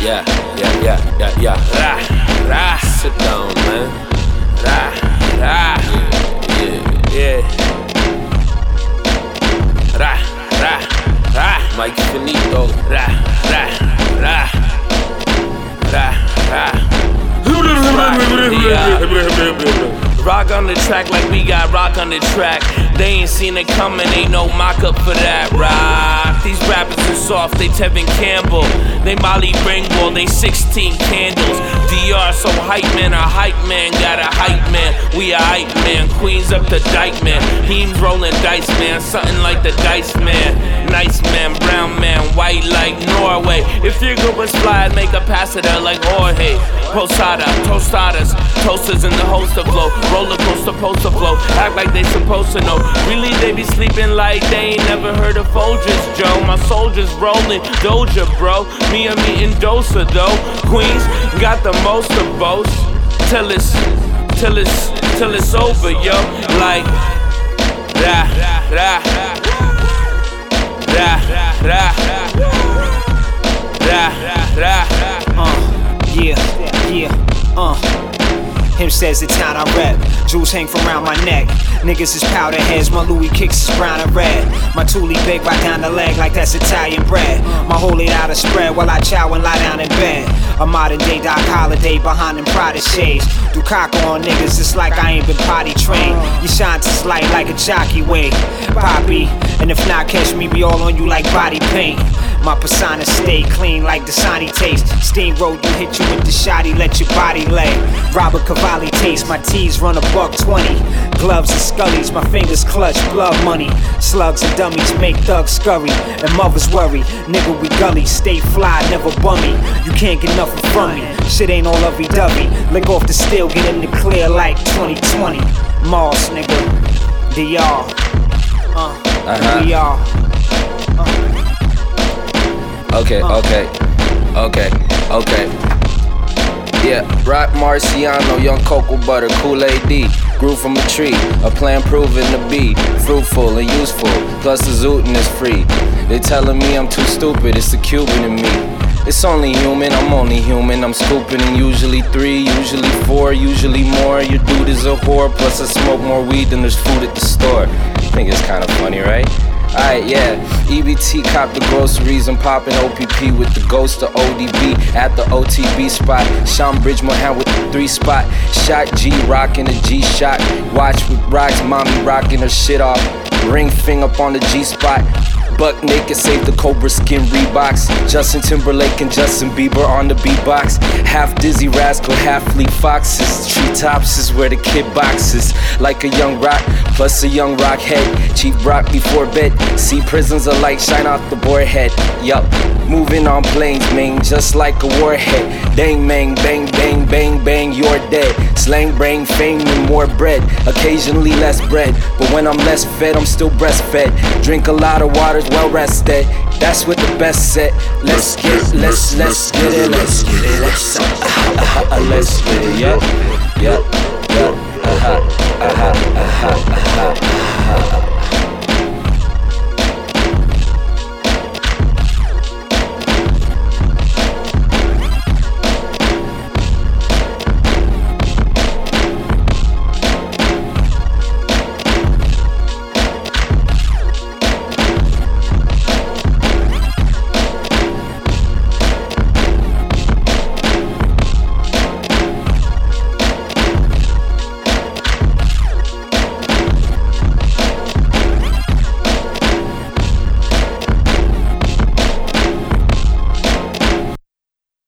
Yeah. Rah. Sit down, man. Rah. Yeah. Rah. Mike Finito. Rah. Rock on the track like we got rock on the track. They ain't seen it coming, ain't no mock-up for that, rock. These rappers are soft, they Tevin Campbell. They Molly Ringwald, they 16 candles. DR so hype man, a hype man, got a hype man. We a hype man, Queens up to Dyke man. Heems rolling dice man, something like the dice man. Nice man, brown man, white like Norway. If you're good with fly, make a pass it out like Jorge. Posada, tostadas, toasters in the holster flow. Roller coaster, poster flow, act like they supposed to know. Really they be sleeping like they ain't never heard of Folgers, Joe. My soldiers rolling Doja, bro. Me, I'm eating Dosa, though. Queens got the most of both. Till it's over, yo. Like rah. Him says the town I rep. Jewels hang from round my neck. Niggas is powder heads. My Louis kicks is brown and red. My Thule big right down the leg like that's Italian bread. My whole eight out of spread while I chow and lie down in bed. A modern day Doc Holiday behind them Prada shades. Do cock on niggas, it's like I ain't been potty trained. You shine to slight like a jockey way. Poppy, and if not, catch me be all on you like body paint. My persona stay clean like Dasani taste. Steam road, you hit you with the shotty, let your body lay. Robert Cavalli taste, my tees run $120. Gloves and scullies, my fingers clutch blood money. Slugs and dummies make thugs scurry, and mothers worry. Nigga, we gully, stay fly, never bummy. You can't get nothing from me, shit ain't all lovey-dovey. Lick off the steel, get in the clear like 2020. Moss, nigga, DR. DR. Okay. Yeah, Rock Marciano, young cocoa butter, Kool-Aid. Grew from a tree, a plant proven to be fruitful and useful. Plus the zootin' is free. They telling me I'm too stupid, it's the Cuban in me. It's only human, I'm only human. I'm scooping in usually 3, usually 4, usually more. Your dude is a whore, plus I smoke more weed than there's food at the store. I think it's kinda funny, right? Alright, yeah, EBT cop the groceries. I'm popping OPP with the ghost of ODB at the OTB spot. Sean Bridgemohan with the 3 spot. Shot G rocking a G-Shock. Watch with rocks, mommy rocking her shit off. Ring finger up on the G-spot. Buck naked, save the Cobra skin Reeboks. Justin Timberlake and Justin Bieber on the beatbox. Half dizzy rascal, half fleet foxes. Treetops is where the kid boxes. Like a young rock, plus a young rock head. Chief Brock before bed. See prisons of light shine off the borehead. Yup, moving on planes, man, just like a warhead. Dang, mang, bang, bang, bang, bang, you're dead. Slang brain, fame, and more bread. Occasionally less bread, but when I'm less fed, I'm still breastfed. Drink a lot of water, well rested. That's what the best said. Let's get it, let's get it, let's get it, let's get it, yeah.